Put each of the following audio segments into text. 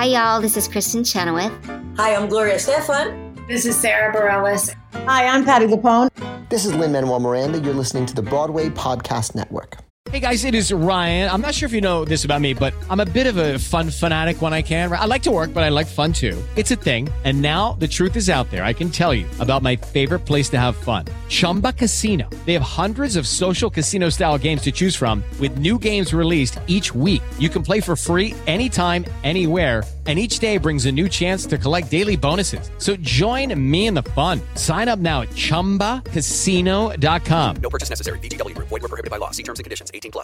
Hi, y'all. This is Kristen Chenoweth. Hi, I'm Gloria Stefan. This is Sarah Bareilles. Hi, I'm Patti LuPone. This is Lin-Manuel Miranda. You're listening to the Broadway Podcast Network. Hey guys, it is Ryan. I'm not sure if you know this about me, but I'm a bit of a fun fanatic when I can. I like to work, but I like fun too. It's a thing. And now the truth is out there. I can tell you about my favorite place to have fun. Chumba Casino. They have hundreds of social casino style games to choose from with new games released each week. You can play for free anytime, anywhere. And each day brings a new chance to collect daily bonuses. So join me in the fun. Sign up now at ChumbaCasino.com. No purchase necessary. VGW Group. Void where prohibited by law. See terms and conditions. 18+.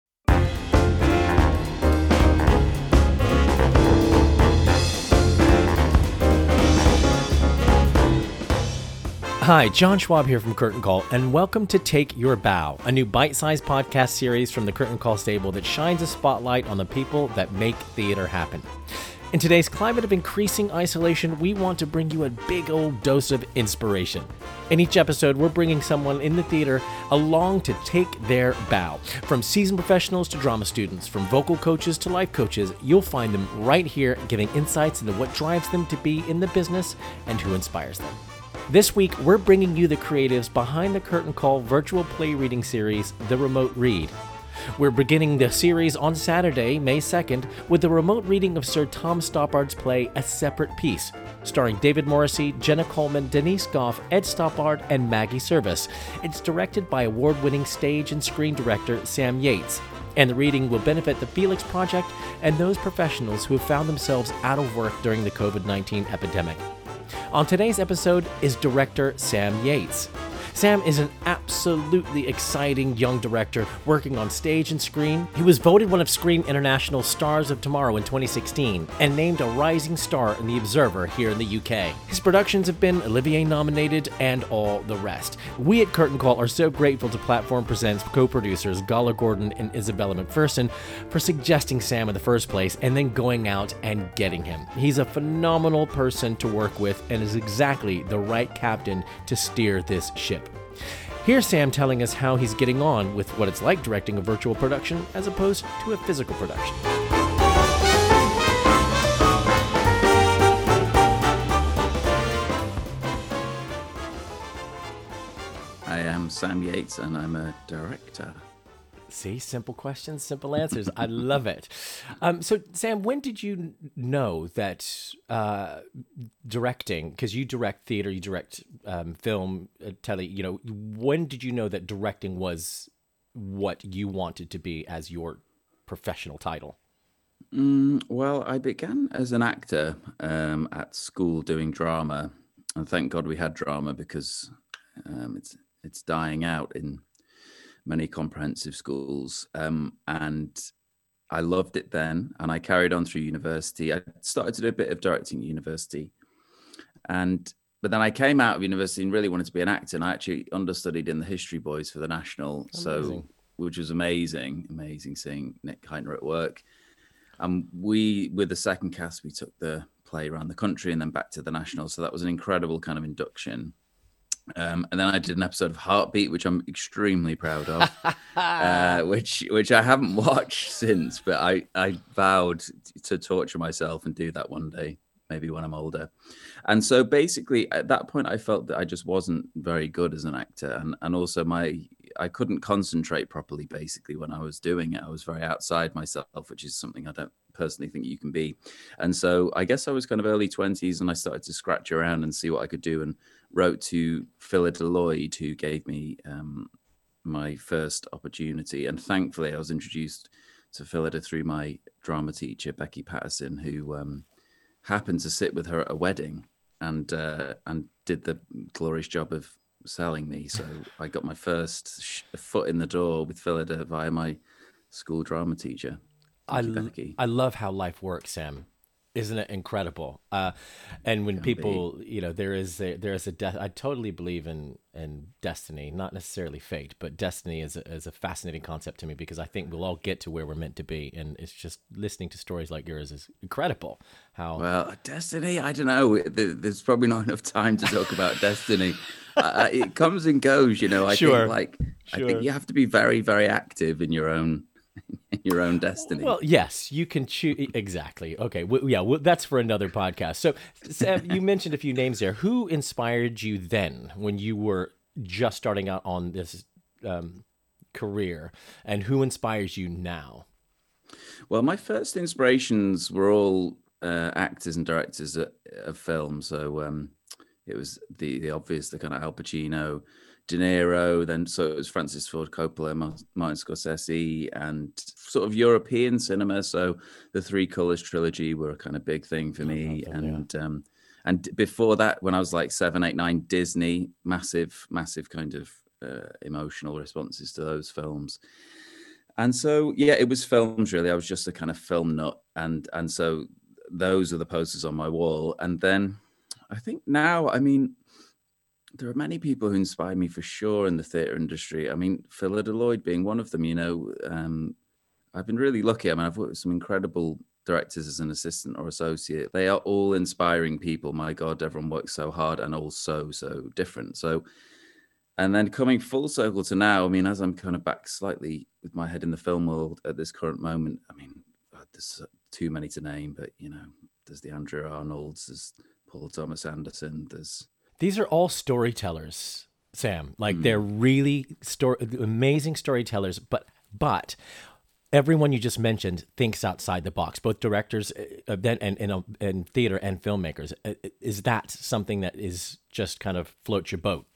Hi, John Schwab here from Curtain Call, and welcome to Take Your Bow, a new bite-sized podcast series from the Curtain Call stable that shines a spotlight on the people that make theater happen. In today's climate of increasing isolation, we want to bring you a big old dose of inspiration. In each episode, we're bringing someone in the theater along to take their bow. From seasoned professionals to drama students, from vocal coaches to life coaches, you'll find them right here giving insights into what drives them to be in the business and who inspires them. This week, we're bringing you the creatives behind the Curtain Call virtual play reading series, The Remote Read. We're beginning the series on Saturday, May 2nd, with the remote reading of Sir Tom Stoppard's play A Separate Peace, starring David Morrissey, Jenna Coleman, Denise Goff, Ed Stoppard, and Maggie Service. It's directed by award-winning stage and screen director Sam Yates, and the reading will benefit the Felix Project and those professionals who have found themselves out of work during the COVID-19 epidemic. On today's episode is director Sam Yates. Sam is an absolutely exciting young director working on stage and screen. He was voted one of Screen International's Stars of Tomorrow in 2016 and named a rising star in The Observer here in the UK. His productions have been Olivier nominated and all the rest. We at Curtain Call are so grateful to Platform Presents co-producers Gala Gordon and Isabella McPherson for suggesting Sam in the first place and then going out and getting him. He's a phenomenal person to work with and is exactly the right captain to steer this ship. Here's Sam telling us how he's getting on with what it's like directing a virtual production as opposed to a physical production. I am Sam Yates and I'm a director. See, simple questions, simple answers. I love it. So, Sam, when did you know that directing, because you direct theater, you direct film, tele, when did you know that directing was what you wanted to be as your professional title? Well, I began as an actor at school doing drama. And thank God we had drama because it's dying out in many comprehensive schools, and I loved it then, and I carried on through university. I started to do a bit of directing at university, but then I came out of university and really wanted to be an actor, and I actually understudied in the History Boys for the National. Amazing. Which was amazing seeing Nick Heitner at work. We, with the second cast, we took the play around the country and then back to the National, so that was an incredible kind of induction. And then I did an episode of Heartbeat, which I'm extremely proud of, which I haven't watched since, but I vowed to torture myself and do that one day, maybe when I'm older. And so basically at that point, I felt that I just wasn't very good as an actor. And also I couldn't concentrate properly, basically, when I was doing it. I was very outside myself, which is something I don't personally think you can be. And so I guess I was kind of early 20s and I started to scratch around and see what I could do, and wrote to Phyllida Lloyd, who gave me my first opportunity. And thankfully, I was introduced to Phyllida through my drama teacher, Becky Patterson, who happened to sit with her at a wedding and did the glorious job of selling me. So I got my first foot in the door with Phyllida via my school drama teacher. I love how life works, Sam. Isn't it incredible? And when people, there is a death. I totally believe in destiny, not necessarily fate, but destiny is a fascinating concept to me, because I think we'll all get to where we're meant to be, and it's just listening to stories like yours is incredible. Well, destiny, I don't know. There's probably not enough time to talk about destiny. It comes and goes, I think you have to be very, very active in your own your own destiny. Well, yes, you can choose. Exactly. Okay. That's for another podcast. So, Sam, you mentioned a few names there. Who inspired you then when you were just starting out on this career, and who inspires you now? Well, my first inspirations were all actors and directors of film. So it was the obvious, the kind of Al Pacino, De Niro, then so it was Francis Ford Coppola, Martin Scorsese, and sort of European cinema. So the Three Colors trilogy were a kind of big thing for me. And before that, when I was like 7, 8, 9, Disney, massive kind of emotional responses to those films. And so, yeah, it was films really. I was just a kind of film nut. And so those are the posters on my wall. And then I think now, I mean, there are many people who inspire me for sure in the theatre industry. I mean, Phyllida Lloyd being one of them, you know. I've been really lucky. I mean, I've worked with some incredible directors as an assistant or associate. They are all inspiring people. My God, everyone works so hard and all so different. So, and then coming full circle to now, I mean, as I'm kind of back slightly with my head in the film world at this current moment, I mean, there's too many to name, but, you know, there's the Andrea Arnolds, there's Paul Thomas Anderson, These are all storytellers, Sam. Like they're really amazing storytellers, but everyone you just mentioned thinks outside the box, both directors and theater and filmmakers. Is that something that is just kind of floats your boat?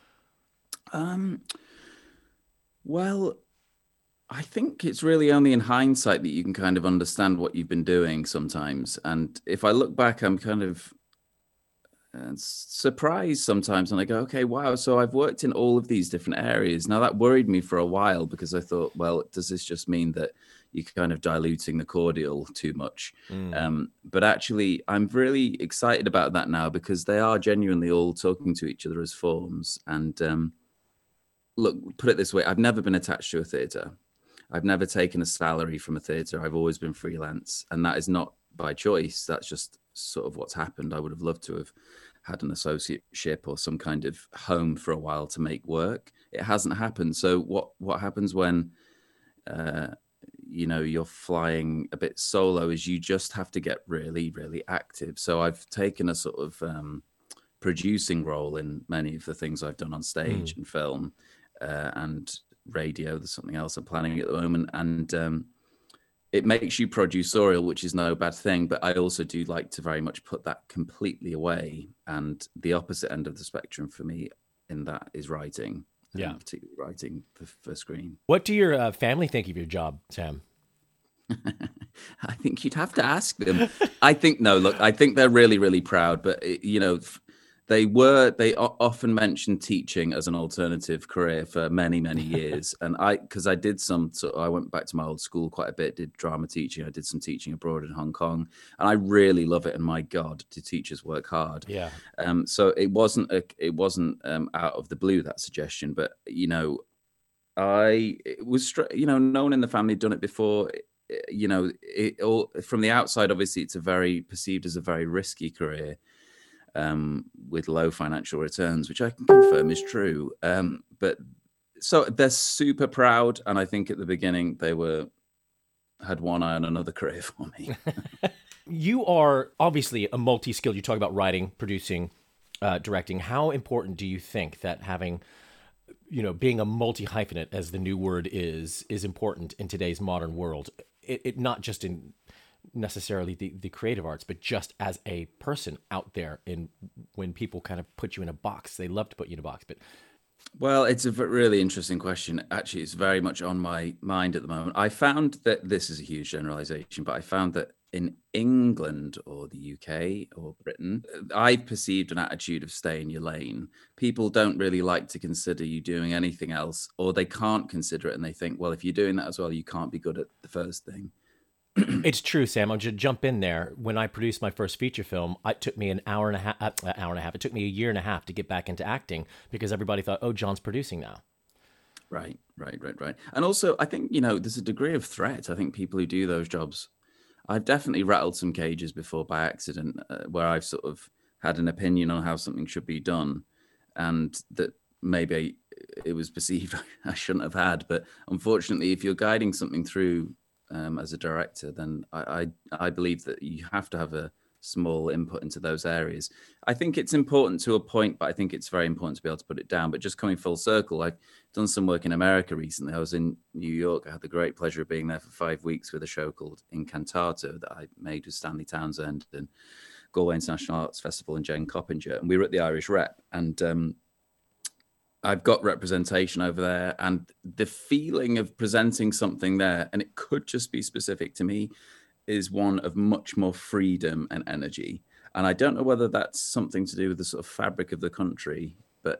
Well, I think it's really only in hindsight that you can kind of understand what you've been doing sometimes. And if I look back, I'm kind of surprised sometimes, and I go, okay, wow, so I've worked in all of these different areas. Now that worried me for a while because I thought, well, does this just mean that you're kind of diluting the cordial too much? But actually I'm really excited about that now because they are genuinely all talking to each other as forms. And look, put it this way, I've never been attached to a theatre. I've never taken a salary from a theatre. I've always been freelance, and that is not by choice. That's just sort of what's happened. I would have loved to have had an associateship or some kind of home for a while to make work. It hasn't happened. So what happens when you know, you're flying a bit solo is you just have to get really, really active. So I've taken a sort of producing role in many of the things I've done on stage and film and radio. There's something else I'm planning at the moment, and it makes you producerial, which is no bad thing, but I also do like to very much put that completely away. And the opposite end of the spectrum for me in that is writing, particularly writing for screen. What do your family think of your job, Sam? I think you'd have to ask them. I think they're really, really proud, but you know, they often mentioned teaching as an alternative career for many, many years. And I went back to my old school quite a bit, did drama teaching. I did some teaching abroad in Hong Kong, and I really love it. And my God, do teachers work hard? Yeah. So it wasn't out of the blue, that suggestion, but you know, it was no one in the family had done it before. You know, it all from the outside, obviously it's perceived as a very risky career. With low financial returns, which I can confirm is true. But so they're super proud, and I think at the beginning they had one eye on another career for me. You are obviously a multi-skilled. You talk about writing, producing, directing. How important do you think that having, you know, being a multi-hyphenate, as the new word is important in today's modern world? It not just in necessarily the creative arts, but just as a person out there, when people kind of put you in a box. They love to put you in a box, but well, it's a really interesting question. Actually, it's very much on my mind at the moment. I found that this is a huge generalization, but I found that in England or the UK or Britain, I perceived an attitude of stay in your lane. People don't really like to consider you doing anything else, or they can't consider it, and they think, well, if you're doing that as well, you can't be good at the first thing. It's true, Sam. I'll just jump in there. When I produced my first feature film, it took me an hour and a half. It took me a year and a half to get back into acting because everybody thought, oh, John's producing now. Right. And also, I think, you know, there's a degree of threat. I think people who do those jobs, I've definitely rattled some cages before by accident where I've sort of had an opinion on how something should be done, and that maybe it was perceived I shouldn't have had. But unfortunately, if you're guiding something through as a director, then I believe that you have to have a small input into those areas. I think it's important to a point, but I think it's very important to be able to put it down. But just coming full circle, I've done some work in America recently. I was in New York. I had the great pleasure of being there for 5 weeks with a show called Incantato that I made with Stanley Townsend and Galway International Arts Festival and Jane Coppinger. And we were at the Irish Rep, and I've got representation over there, and the feeling of presenting something there, and it could just be specific to me, is one of much more freedom and energy. And I don't know whether that's something to do with the sort of fabric of the country, but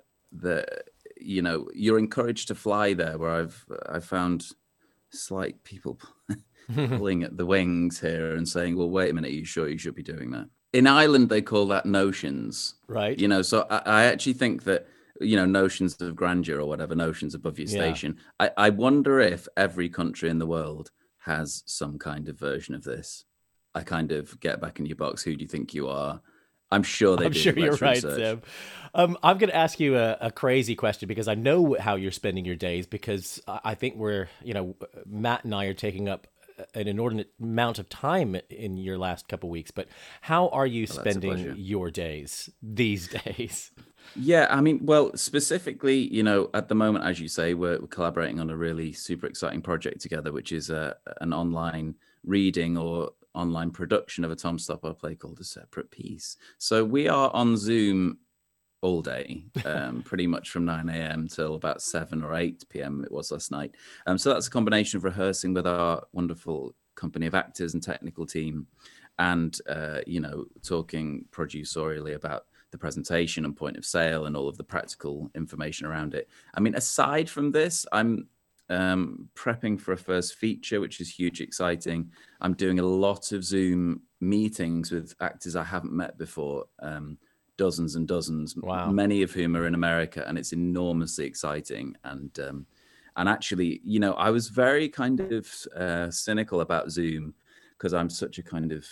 you're encouraged to fly there, where I've found slight people pulling at the wings here and saying, well, wait a minute, are you sure you should be doing that? In Ireland, they call that notions. Right. So I actually think that, notions of grandeur or whatever, notions above your station. I wonder if every country in the world has some kind of version of this. I kind of get back in your box. Who do you think you are? I'm sure they do. I'm sure you're Let's right, research. Tim. I'm going to ask you a crazy question, because I know how you're spending your days, because I think Matt and I are taking up an inordinate amount of time in your last couple of weeks. But how are you spending your days these days? Yeah, I mean, well, specifically, at the moment, as you say, we're collaborating on a really super exciting project together, which is an online reading or online production of a Tom Stoppard play called A Separate Piece. So we are on Zoom all day, pretty much from 9 a.m. till about 7 or 8 p.m. it was last night. So that's a combination of rehearsing with our wonderful company of actors and technical team, and talking producerially about the presentation and point of sale and all of the practical information around it. I mean, aside from this, I'm prepping for a first feature, which is hugely exciting. I'm doing a lot of Zoom meetings with actors I haven't met before, dozens and dozens, wow. Many of whom are in America, and it's enormously exciting. And actually, I was very kind of cynical about Zoom, because I'm such a kind of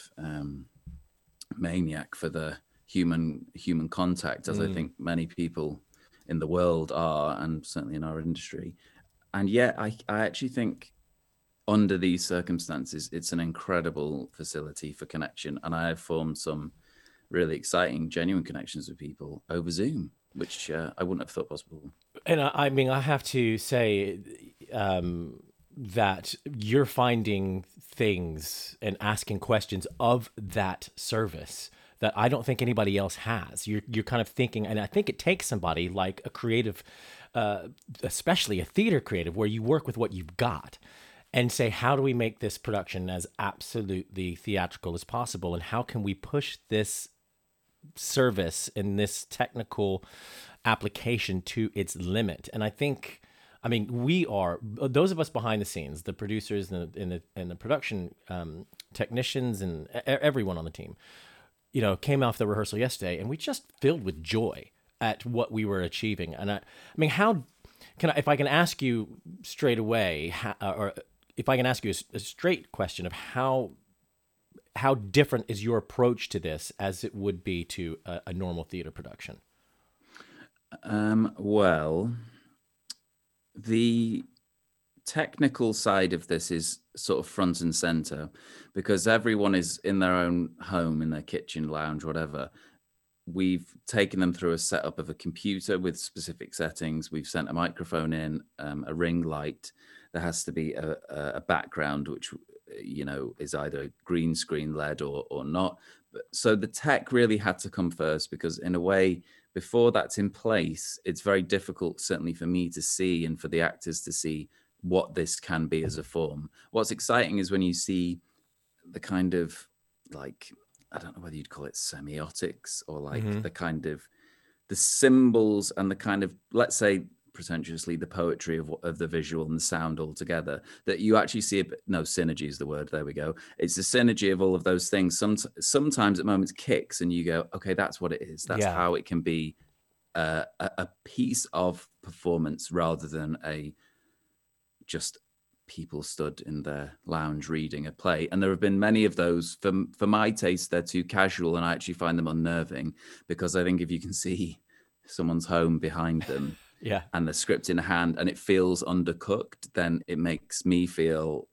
maniac for the human contact, as I think many people in the world are, and certainly in our industry. And yet I actually think under these circumstances, it's an incredible facility for connection. And I have formed some really exciting, genuine connections with people over Zoom, which I wouldn't have thought possible. And I mean, I have to say that you're finding things and asking questions of that service that I don't think anybody else has. You're kind of thinking, and I think it takes somebody like a creative, especially a theater creative, where you work with what you've got and say, how do we make this production as absolutely theatrical as possible? And how can we push this service and this technical application to its limit? And I think, I mean, we are, those of us behind the scenes, the producers and the production technicians and everyone on the team, came off the rehearsal yesterday, and we just filled with joy at what we were achieving. And I mean, how can I, if I can ask you straight away, or if I can ask you a straight question of how different is your approach to this as it would be to a normal theater production? Well, the technical side of this is sort of front and center, because everyone is in their own home, in their kitchen, lounge, whatever. We've taken them through a setup of a computer with specific settings. We've sent a microphone in, a ring light. There has to be a background, which is either green screen LED or not. So the tech really had to come first, because in a way, before that's in place, it's very difficult, certainly for me to see and for the actors to see what this can be as a form. What's exciting is when you see the kind of, like, I don't know whether you'd call it semiotics, or like the kind of the symbols and the kind of, let's say pretentiously, the poetry of the visual and the sound all together, that you actually see synergy is the word. There we go. It's the synergy of all of those things. Sometimes at moments kicks and you go, okay, that's what it is. That's how it can be a piece of performance rather than just people stood in their lounge reading a play. And there have been many of those. For my taste, they're too casual, and I actually find them unnerving, because I think if you can see someone's home behind them and the script in hand and it feels undercooked, then it makes me feel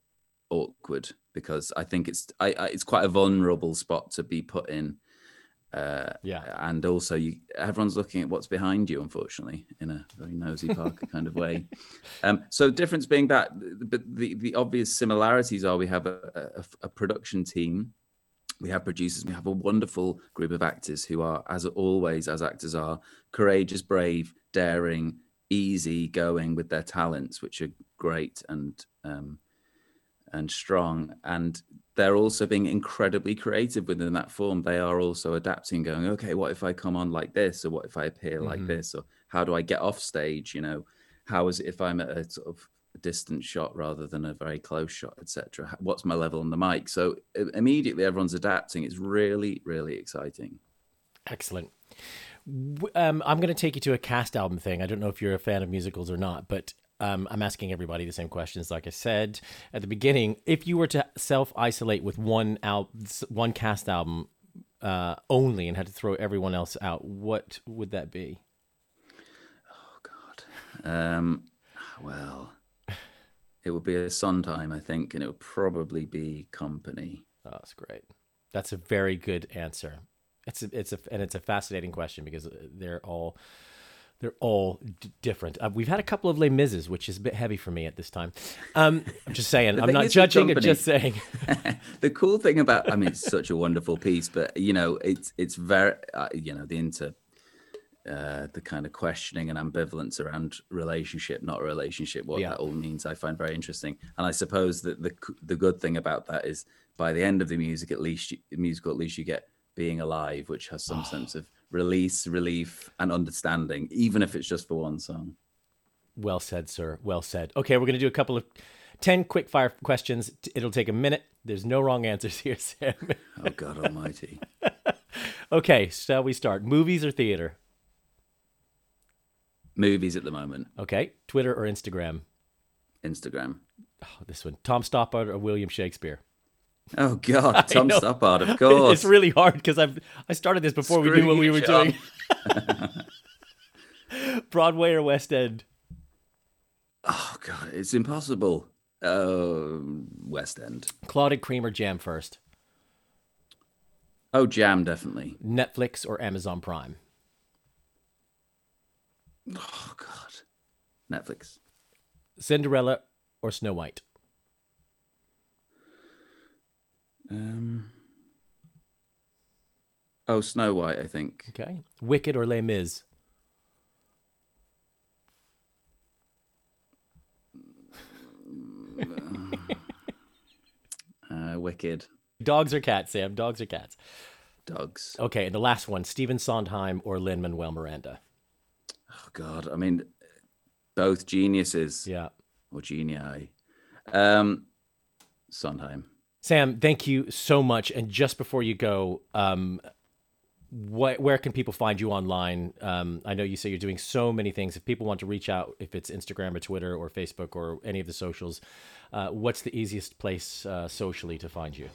awkward because I think it's quite a vulnerable spot to be put in. And also everyone's looking at what's behind you, unfortunately, in a very nosy Parker kind of way. So difference being that, but the obvious similarities are we have a production team, we have producers, we have a wonderful group of actors who are, as always, as actors are, courageous, brave, daring, easy going with their talents, which are great and strong, and they're also being incredibly creative within that form. They are also adapting, going, okay, what if I come on like this, or what if I appear like this, or how do I get off stage? How is it if I'm at a sort of distant shot rather than a very close shot, etc. What's my level on the mic? So immediately everyone's adapting. It's really, really exciting. Excellent. I'm going to take you to a cast album thing. I don't know if you're a fan of musicals or not, but I'm asking everybody the same questions. Like I said at the beginning, if you were to self-isolate with one cast album only and had to throw everyone else out, what would that be? Oh, God. Well, it would be a Sondheim, I think, and it would probably be Company. Oh, that's great. That's a very good answer. It's a fascinating question because they're all different. We've had a couple of Les Mises, which is a bit heavy for me at this time. I'm just saying. I'm not judging. I'm just saying. The cool thing about, it's such a wonderful piece, but it's very, the kind of questioning and ambivalence around relationship, not relationship, what that all means, I find very interesting. And I suppose that the good thing about that is by the end of the musical, at least you get being alive, which has some sense of release, relief, and understanding, even if it's just for one song. Well said, sir. Well said. Okay, we're going to do a couple of 10 quick fire questions. It'll take a minute. There's no wrong answers here, Sam. Oh, God almighty. Okay, shall we start? Movies or theater? Movies at the moment. Okay, Twitter or Instagram? Instagram. Oh, this one. Tom Stoppard or William Shakespeare? Oh, God, Tom Stoppard, of course. It's really hard because I started this before we knew what we were doing. Broadway or West End? Oh, God, it's impossible. West End. Clotted cream or jam first? Oh, jam, definitely. Netflix or Amazon Prime? Oh, God. Netflix. Cinderella or Snow White? Snow White, I think. Okay. Wicked or Les Mis? Wicked. Dogs or cats, Sam? Dogs or cats? Dogs. Okay, and the last one, Stephen Sondheim or Lin-Manuel Miranda? Oh, God. Both geniuses. Yeah. Or genii. Sondheim. Sam, thank you so much. And just before you go, where can people find you online? I know you say you're doing so many things. If people want to reach out, if it's Instagram or Twitter or Facebook or any of the socials, what's the easiest place socially to find you?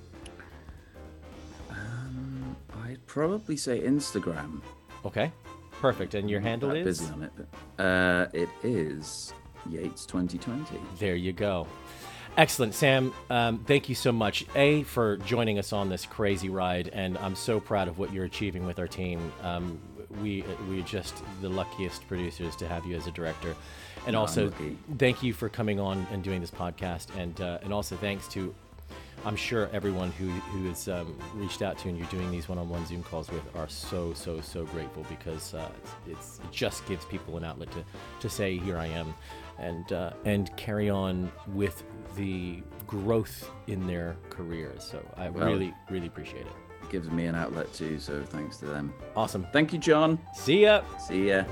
I'd probably say Instagram. Okay, perfect. And your handle is? Busy on it, but it is Yates 2020. There you go. Excellent, Sam. Thank you so much, for joining us on this crazy ride, and I'm so proud of what you're achieving with our team. We're just the luckiest producers to have you as a director, and also thank you for coming on and doing this podcast, and also thanks to, I'm sure everyone who has reached out to and you're doing these one-on-one Zoom calls with are so grateful, because it just gives people an outlet to say, here I am, and carry on with the growth in their careers. So I really appreciate it. It gives me an outlet too, so thanks to them. Awesome. Thank you, John. See ya. See ya.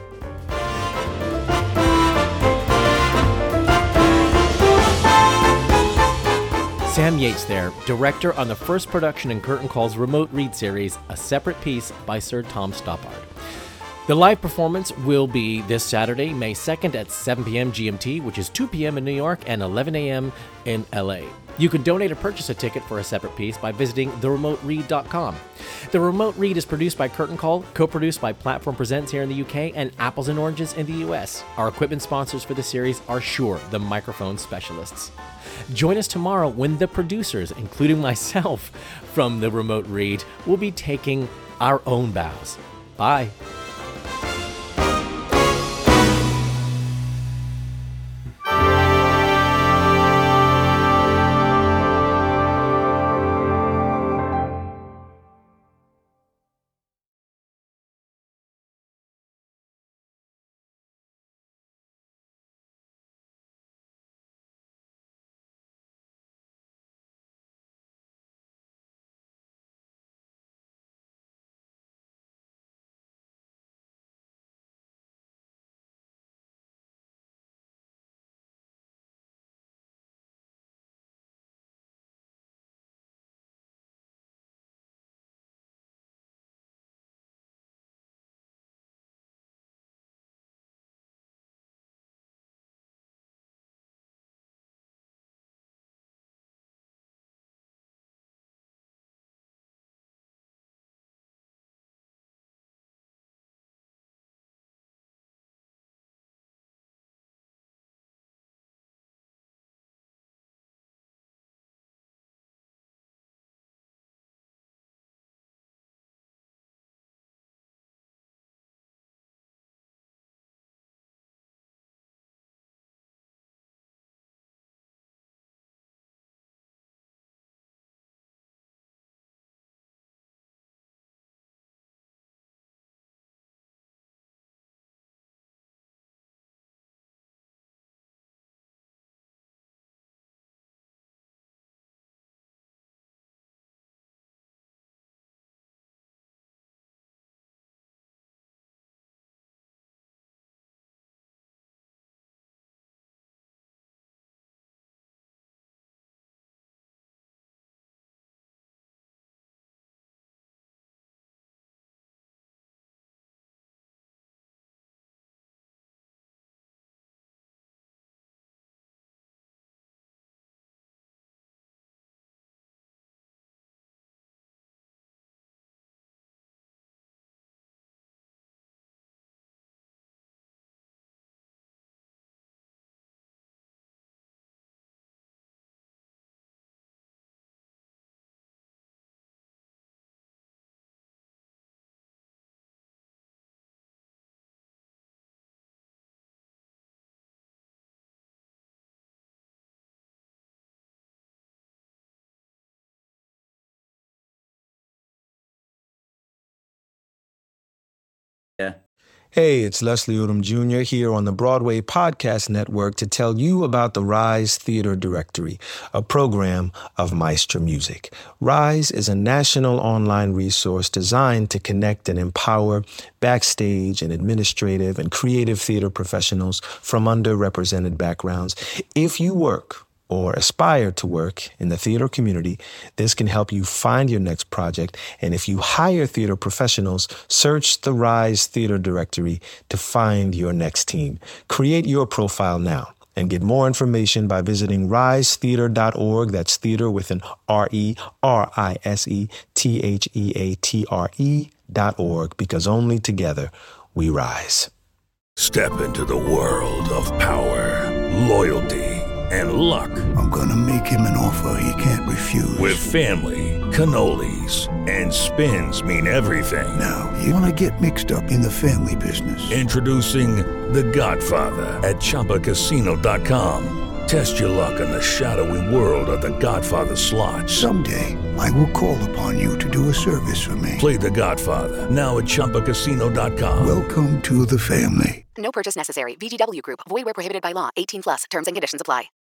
Sam Yates there, director on the first production in Curtain Call's Remote Read series, A Separate Piece by Sir Tom Stoppard. The live performance will be this Saturday, May 2nd at 7 p.m. GMT, which is 2 p.m. in New York and 11 a.m. in LA. You can donate or purchase a ticket for a separate piece by visiting theremoteread.com. The Remote Read is produced by Curtain Call, co-produced by Platform Presents here in the UK and Apples and Oranges in the US. Our equipment sponsors for the series are Shure, the microphone specialists. Join us tomorrow when the producers, including myself from The Remote Read, will be taking our own bows. Bye. Yeah. Hey, it's Leslie Odom Jr. here on the Broadway Podcast Network to tell you about the Rise Theater Directory, a program of Maestro Music. Rise is a national online resource designed to connect and empower backstage and administrative and creative theater professionals from underrepresented backgrounds. If you work or aspire to work in the theater community, this can help you find your next project. And if you hire theater professionals, search the Rise Theater Directory to find your next team. Create your profile now and get more information by visiting risetheater.org. That's theater with an RISETHEATRE.org, because only together we rise. Step into the world of power, loyalty, and luck. I'm gonna make him an offer he can't refuse. With family, cannolis, and spins mean everything. Now, you wanna get mixed up in the family business. Introducing The Godfather at ChumbaCasino.com. Test your luck in the shadowy world of The Godfather slot. Someday, I will call upon you to do a service for me. Play The Godfather now at ChumbaCasino.com. Welcome to the family. No purchase necessary. VGW Group. Void where prohibited by law. 18+. Terms and conditions apply.